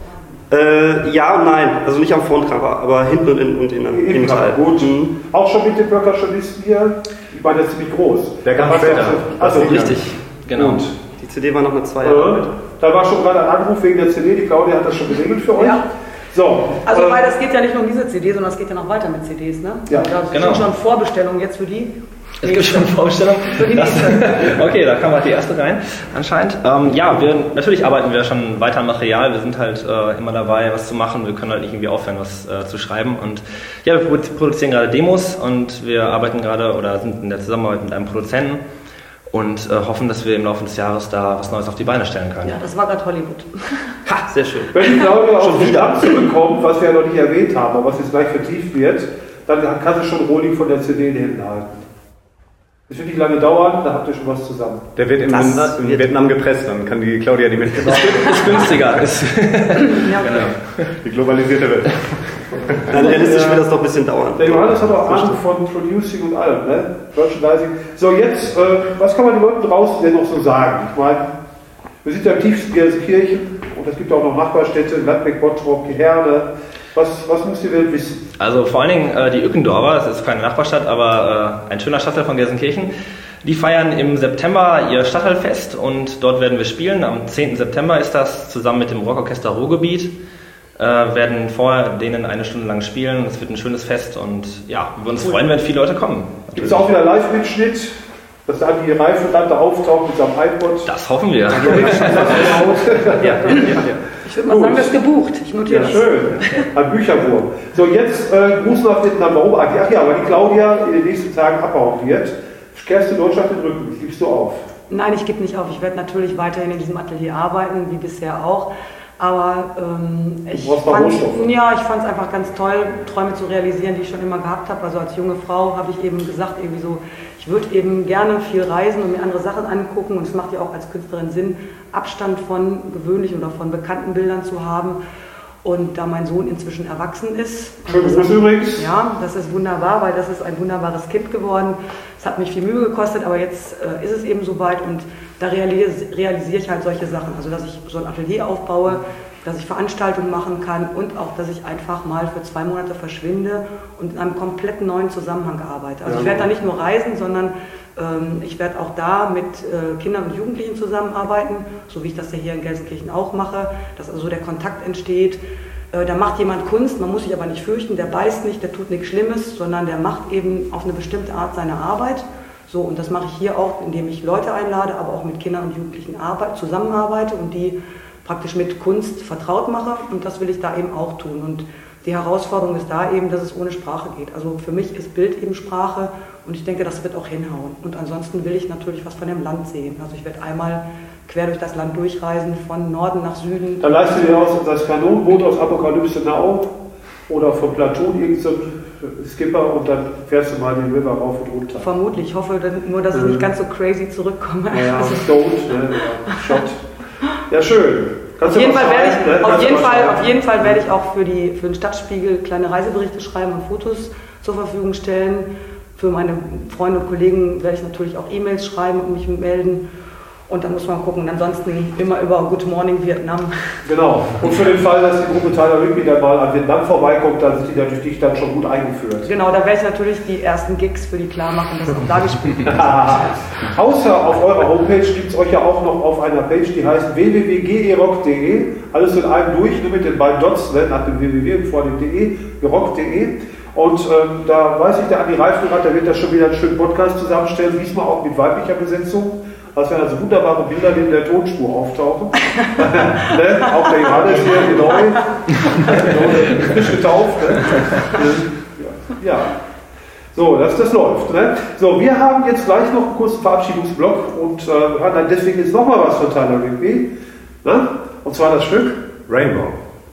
Ja und nein, also nicht am Frontcover, aber hinten und in einem Innenteil. Gut. Auch schon mit den Percussionisten hier? Ich meine, das ist ziemlich groß. Der kam später. Also richtig, genau. Gut. Die CD war noch eine 2 Jahre alt. Da war schon gerade ein Anruf wegen der CD, die Claudia hat das schon geregelt für euch. Ja. So, Also weil das geht ja nicht nur um diese CD, sondern es geht ja noch weiter mit CDs, ne? Ja, da genau. sind schon Vorbestellungen jetzt für die. Es gibt schon Vorstellungen. Okay, da kam halt die erste rein, anscheinend. Ja, natürlich arbeiten wir schon weiter am Material. Wir sind halt immer dabei, was zu machen. Wir können halt nicht irgendwie aufhören, was zu schreiben. Und ja, wir produzieren gerade Demos und wir arbeiten gerade oder sind in der Zusammenarbeit mit einem Produzenten und hoffen, dass wir im Laufe des Jahres da was Neues auf die Beine stellen können. Ja, das war gerade Hollywood. Ha, sehr schön. wenn die Claudia auf den Stamm zurückkommt, was wir ja noch nicht erwähnt haben, aber was jetzt gleich vertieft wird, dann kann sie schon Rohling von der CD in den Händen halten. Das wird nicht lange dauern, da habt ihr schon was zusammen. Der wird in Vietnam gepresst, dann kann die Claudia die mitnehmen. Ist günstiger. Ja. Genau. Die globalisierte Welt. Dann realistisch wird das doch ein bisschen dauern. Der Johannes hat auch Ahnung von Producing und allem, ne? Merchandising. So, jetzt, was kann man den Leuten draußen denn noch so sagen? Ich meine, wir sind ja im tiefsten Gelsenkirchen und es gibt auch noch Nachbarstädte, Gladbeck, Bottrop, Herne. Was muss die Welt wissen? Also vor allen Dingen die Ückendorfer, das ist keine Nachbarstadt, aber ein schöner Stadtteil von Gelsenkirchen. Die feiern im September ihr Stadtteilfest und dort werden wir spielen. Am 10. September ist das, zusammen mit dem Rockorchester Ruhrgebiet. Werden vor denen eine Stunde lang spielen. Es wird ein schönes Fest und ja, wir würden uns freuen, wenn viele Leute kommen. Gibt es auch wieder Live-Mitschnitt, dass da die Reifen dann da auftaucht mit seinem iPod? Das hoffen wir. Ja. Ich würde mal sagen, das ist gebucht. Ich notiere das. Schön. Ein Bücherwurm. So, jetzt Gruß nach Vietnam. Warum? Ach ja, weil die Claudia in den nächsten Tagen abhauen wird. Kehrst du Deutschland den Rücken? Gibst du auf? Nein, ich gebe nicht auf. Ich werde natürlich weiterhin in diesem Atelier arbeiten, wie bisher auch. Aber ich fand es einfach ganz toll, Träume zu realisieren, die ich schon immer gehabt habe. Also als junge Frau habe ich eben gesagt, irgendwie so, ich würde eben gerne viel reisen und mir andere Sachen angucken. Und es macht ja auch als Künstlerin Sinn, Abstand von gewöhnlichen oder von bekannten Bildern zu haben. Und da mein Sohn inzwischen erwachsen ist, übrigens. Ja, das ist wunderbar, weil das ist ein wunderbares Kind geworden. Es hat mich viel Mühe gekostet, aber jetzt ist es eben soweit und da realisiere ich halt solche Sachen. Also, dass ich so ein Atelier aufbaue, dass ich Veranstaltungen machen kann und auch, dass ich einfach mal für 2 Monate verschwinde und in einem komplett neuen Zusammenhang arbeite. Also ich werde da nicht nur reisen, sondern ich werde auch da mit Kindern und Jugendlichen zusammenarbeiten, so wie ich das ja hier in Gelsenkirchen auch mache, dass also der Kontakt entsteht. Da macht jemand Kunst, man muss sich aber nicht fürchten, der beißt nicht, der tut nichts Schlimmes, sondern der macht eben auf eine bestimmte Art seine Arbeit. So, und das mache ich hier auch, indem ich Leute einlade, aber auch mit Kindern und Jugendlichen zusammenarbeite und die praktisch mit Kunst vertraut mache und das will ich da eben auch tun. Und die Herausforderung ist da eben, dass es ohne Sprache geht. Also für mich ist Bild eben Sprache und ich denke, das wird auch hinhauen. Und ansonsten will ich natürlich was von dem Land sehen. Also ich werde einmal quer durch das Land durchreisen, von Norden nach Süden. Dann leistest du dir aus das Kanonenboot aus Apokalypse Now oder vom Platoon irgend so ein Skipper und dann fährst du mal den River rauf und runter. Vermutlich. Ich hoffe nur, dass ich nicht ganz so crazy zurückkomme. Ja, Stoned, Shot. Ja, schön. Auf jeden Fall werde ich auch für den Stadtspiegel kleine Reiseberichte schreiben und Fotos zur Verfügung stellen. Für meine Freunde und Kollegen werde ich natürlich auch E-Mails schreiben und mich melden. Und dann muss man gucken. Ansonsten immer über Good Morning Vietnam. Genau. Und für den Fall, dass die Gruppe Tyler Rigby dann mal an Vietnam vorbeikommt, dann sind die natürlich dich dann schon gut eingeführt. Genau, da werde ich natürlich die ersten Gigs für die klar machen, dass auch da gespielt wird. Außer auf eurer Homepage gibt es euch ja auch noch auf einer Page, die heißt www.gerock.de. Alles in einem durch, nur mit den beiden Dots, ne, nach dem www vor dem de, gerock.de. Und da weiß ich, der Andi Reifenrad, der wird da schon wieder einen schönen Podcast zusammenstellen, diesmal auch mit weiblicher Besetzung. Das werden also wunderbare Bilder, die in der Tonspur auftauchen. Ne? Auch der Johannes hier, die neu, frisch getauft. Ne? Ja. So, das läuft. Ne? So, wir haben jetzt gleich noch einen kurzen Verabschiedungsblock und hören dann deswegen jetzt nochmal was von Tyler Rigby. Ne? Und zwar das Stück Rainbow.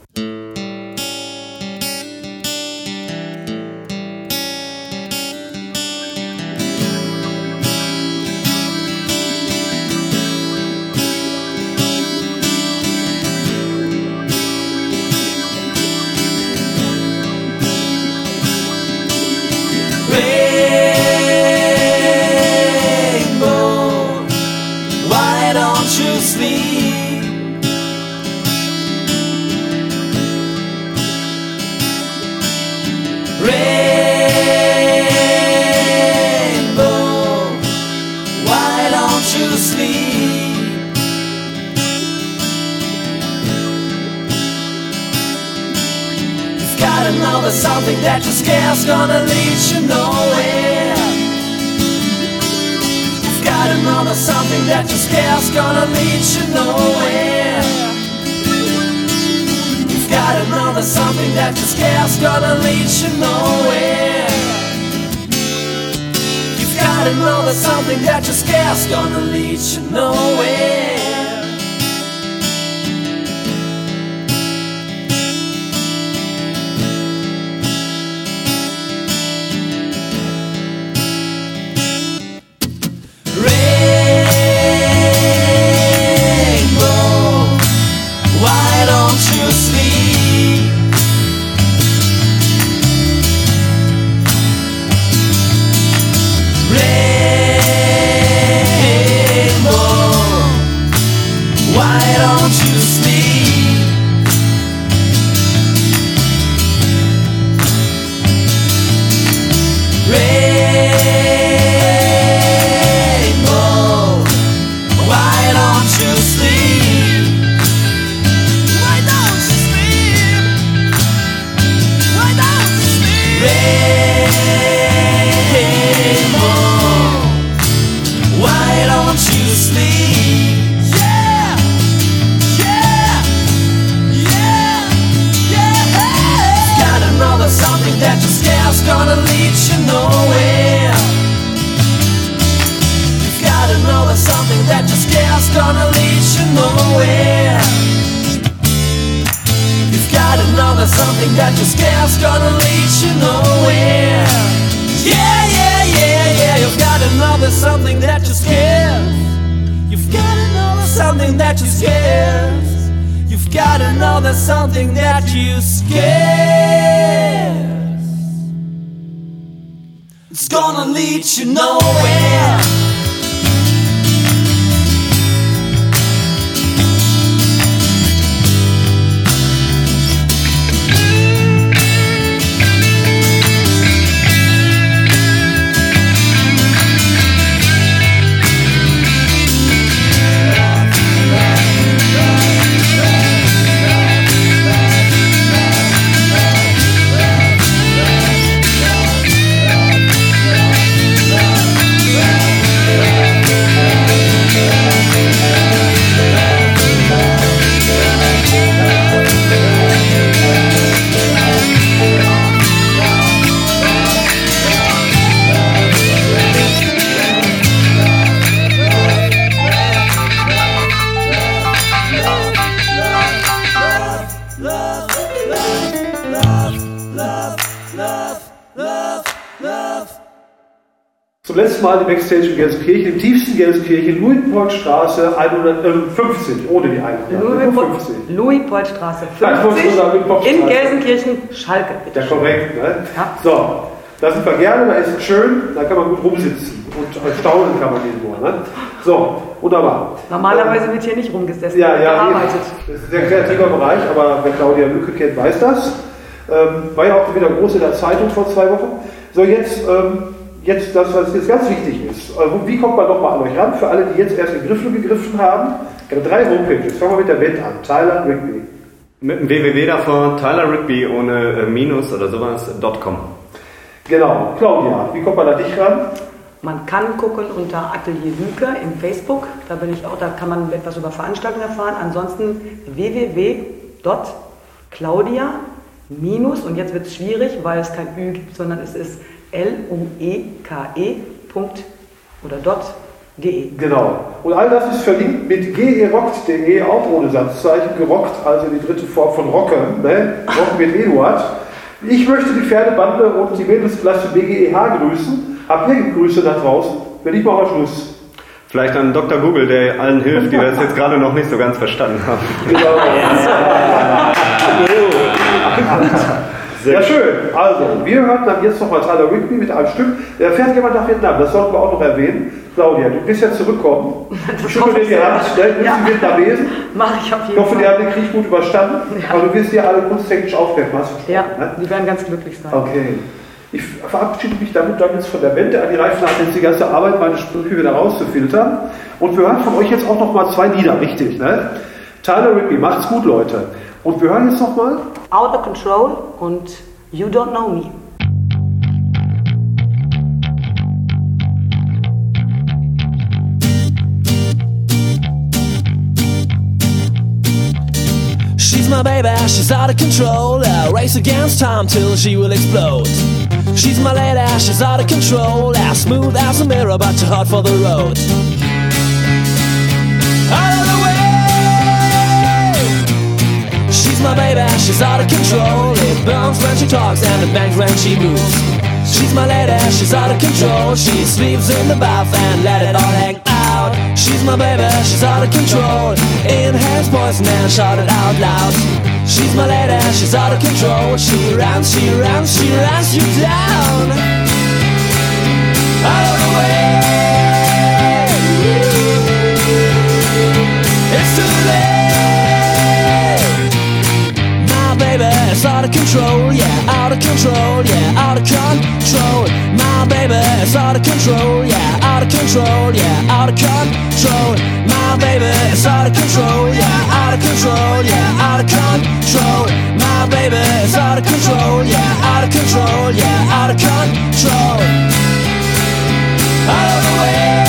Something that your scare's gonna lead you nowhere. You've gotta know there's something that your scare's gonna lead you nowhere. You've gotta know there's something that your scare's gonna lead you nowhere. You've gotta know there's something that your scare's gonna lead you nowhere. Something that you're scared's gonna lead you nowhere. Yeah, yeah, yeah, yeah. You've gotta know there's something that you're scared. You've gotta know there's something that you're scared. You've gotta know there's something that you're scared. It's gonna lead you nowhere. Zum letzten Mal im Backstage in Gelsenkirchen, im tiefsten Gelsenkirchen, Louis-Polt-Straße 150, ohne die 150. Louis-Polt-Straße 50 in Gelsenkirchen, Schalke. Ja, korrekt. Ne? Ja. So, da sind wir gerne, da ist es schön, da kann man gut rumsitzen und staunen kann man irgendwo. Ne? So, wunderbar. Normalerweise wird hier nicht rumgesessen, Ja, gearbeitet. das ist ein sehr kreativer Bereich, aber wer Claudia Lücke kennt, weiß das. War ja auch wieder groß in der Zeitung vor 2 Wochen. So, jetzt das, was jetzt ganz wichtig ist. Wie kommt man nochmal an euch ran? Für alle, die jetzt erst gegriffen haben. Ich habe 3 Homepages. Fangen wir mit der Band an. Tyler Rigby. Mit dem www davor, Tyler Rigby ohne Minus oder sowas.com. Genau. Claudia, wie kommt man an dich ran? Man kann gucken unter Atelier Lüke im Facebook, da bin ich auch, da kann man etwas über Veranstaltungen erfahren. Ansonsten www.claudia- und jetzt wird es schwierig, weil es kein Ü gibt, sondern es ist lueke.de. Genau. Und all das ist verlinkt mit gerockt.de, auch ohne Satzzeichen, gerockt, also die dritte Form von Rocken, ne? Rocken mit Eduard. Ich möchte die Pferdebande und die Mädelsklasse BGEH grüßen. Habt ihr Grüße da draußen? Wenn nicht, machen wir Schluss. Vielleicht an Dr. Google, der allen hilft, die das jetzt gerade noch nicht so ganz verstanden haben. Genau. Ja, schön. Also, wir hören dann jetzt nochmal Tyler Rigby mit einem Stück. Da fährt jemand nach Vietnam, das sollten wir auch noch erwähnen. Claudia, du bist ja zurückgekommen. Schüttel dir die Hand, schnell mit den Vietnamesen. Mach ich auf jeden Fall. Ich hoffe, die haben den Krieg gut überstanden. Ja. Aber du wirst ja alle kunsttechnisch aufgreifen, hast du schon. Ja, ne? die werden ganz glücklich sein. Okay. Ich verabschiede mich damit dann jetzt von der Band. Adi Reifen hat jetzt die ganze Arbeit, meine Sprüche wieder rauszufiltern. Und wir hören von euch jetzt auch nochmal 2 Lieder, richtig, ne? Tyler Rigby, macht's gut, Leute. Und wir hören jetzt nochmal Out of Control und You Don't Know Me. She's my baby, she's out of control. I race against time till she will explode. She's my lady, she's out of control. As smooth as a mirror, but too hot for the road. Out of the way! She's my baby, she's out of control. It burns when she talks and it bangs when she moves. She's my lady, she's out of control. She sleeps in the bath and let it all hang out. She's my baby, she's out of control. Inhales poison and shout it out loud. She's my lady, she's out of control. She runs you down. Out of the way. It's too late. My baby is out of control, yeah, out of control, yeah, out of control. My baby is out of control, yeah, out of control, yeah, out of control. My baby is out of control, yeah, out of control, yeah, out of control. My baby is out of control, yeah, out of control, yeah, out of control. Out of the way.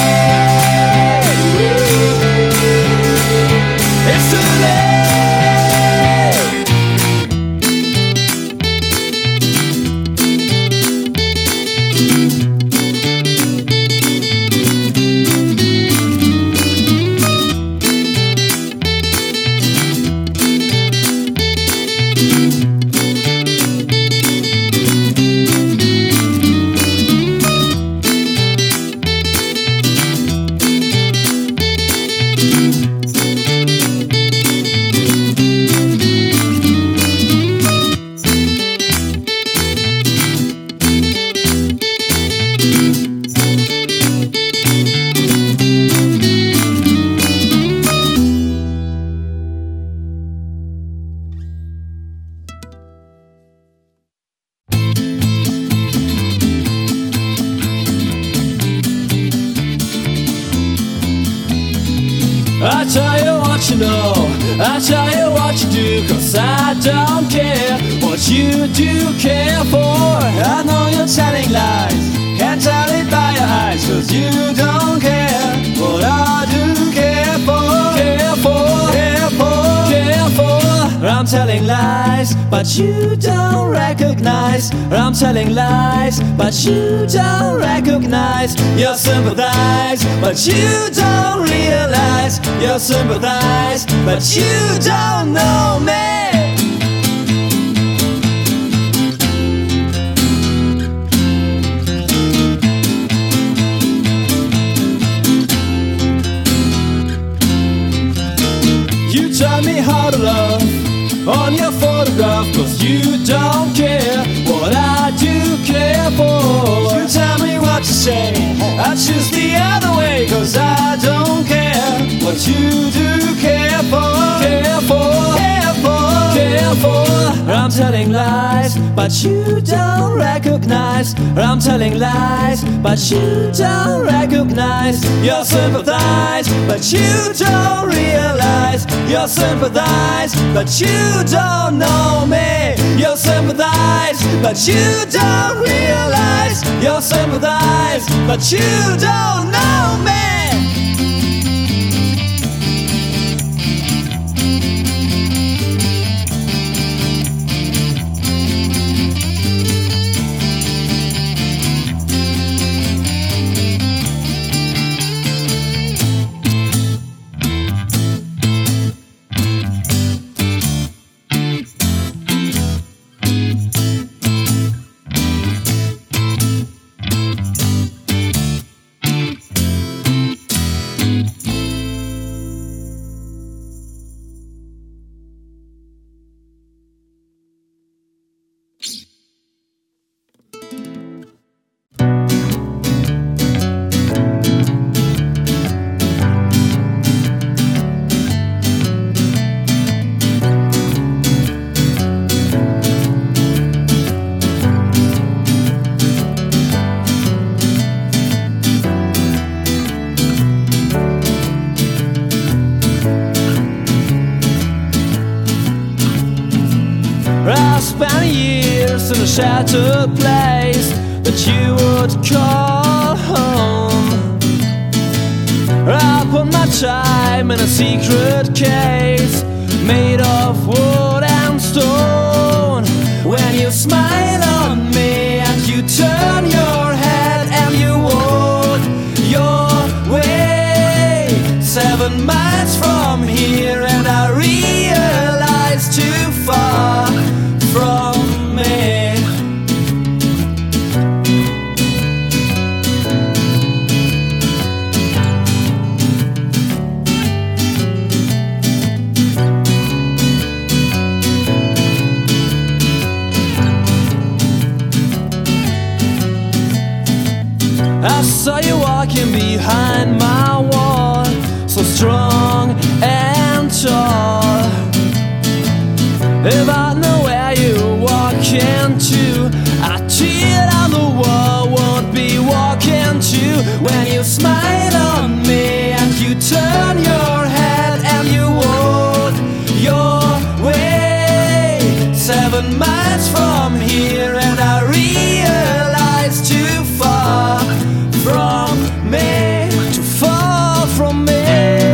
It's too late. I tell you what you know, I tell you what you do, 'cause I don't care what you do care for. I know you're telling lies, can't tell it by your eyes, 'cause you don't care what I do care for, care for, care for, care for. I'm telling lies, but you don't recognize. I'm telling lies, but you don't recognize. You sympathize, but you don't realize. You sympathize, but you don't know me. You tell me how to love on your photograph, 'cause you don't care what I do care for. You tell me what to say, I choose the other way, 'cause I don't care I'm telling lies, but you don't recognize. I'm telling lies, but you don't recognize. You sympathize, but you don't realize. You sympathize, but you don't know me. You sympathize, but you don't realize. You sympathize, but you don't know me. In a shattered place that you would call home. I put my time in a secret case made of wood and stone. When you smile on me and you turn your head and you walk your way 7 miles from here, and I realize too far from me. I saw you walking behind my wall, so strong and tall. If I know where you're walking to, I tear down the wall, won't be walking to. When you smile on me and you turn your head and you walk your way 7 miles from here, and I realize too far from me, too far from me.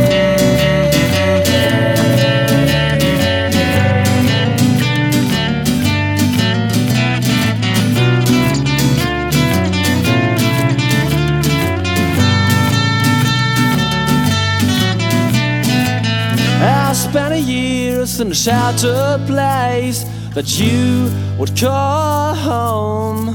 I spent years in a sheltered place that you would call home.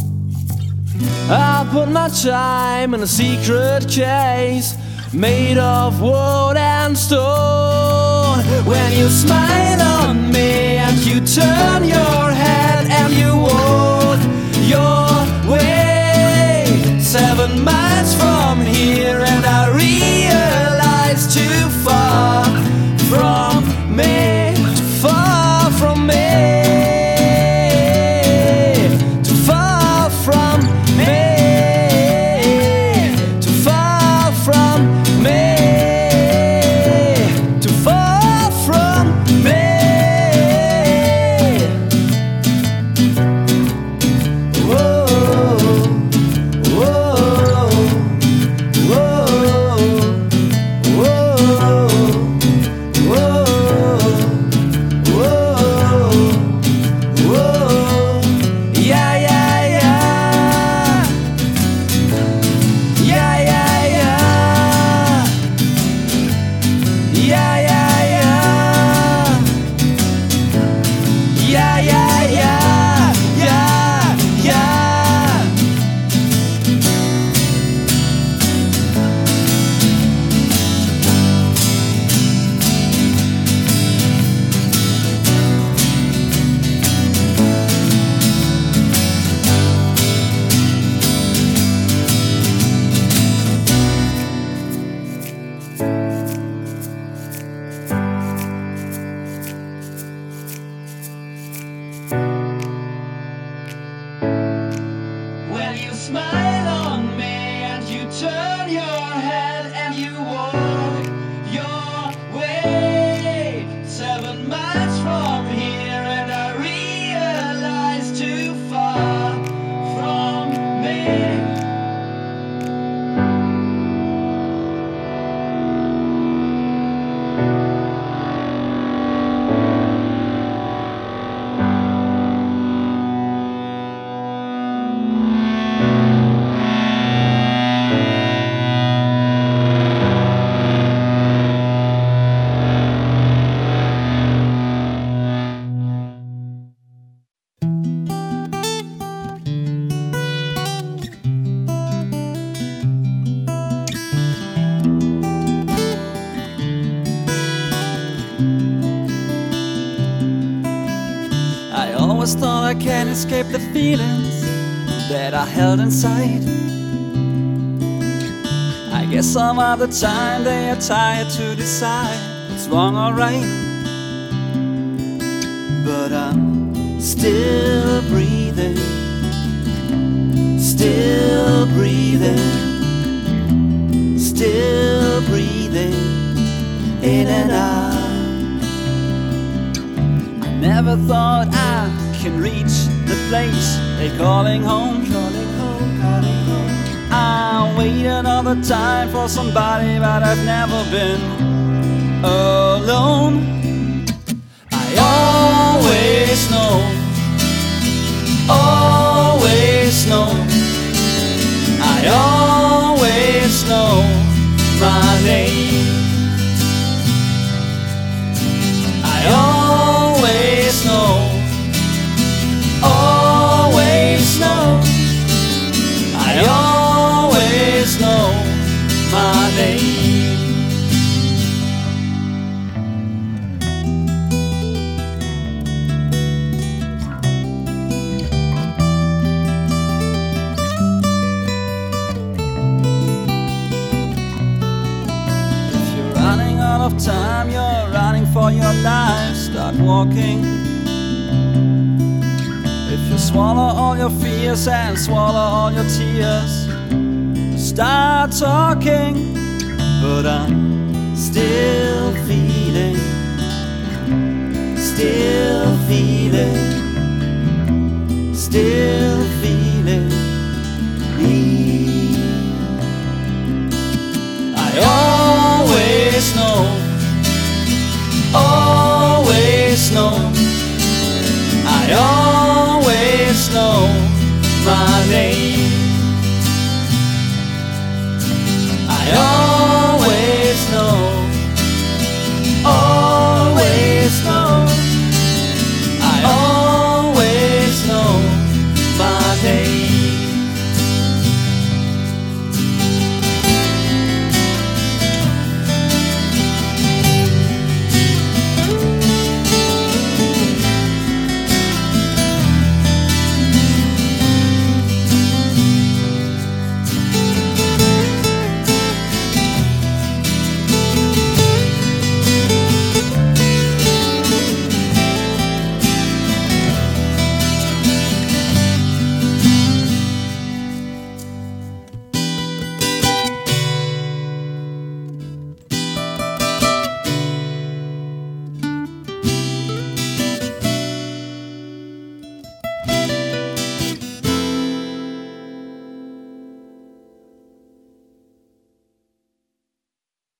I put my time in a secret case made of wood and stone. When you smile on me and you turn your head and you walk your way 7 miles from here, and I realize too far from me, too far from me. always thought I can't escape the feelings that I held inside. I guess some of the time they are tired to decide what's wrong or right. But I'm still breathing, still breathing, still breathing in and out. I never thought I can reach the place they're calling home. I waited all the time for somebody, but I've never been alone. I always know, always know, I always know my name. I always know, always know, I always know my name. If you're running out of time, you're running for your life, start walking. If you swallow all your fears and swallow all your tears, start talking. But I'm still feeling, still feeling, still feeling me. I always know, always know, I always know my name.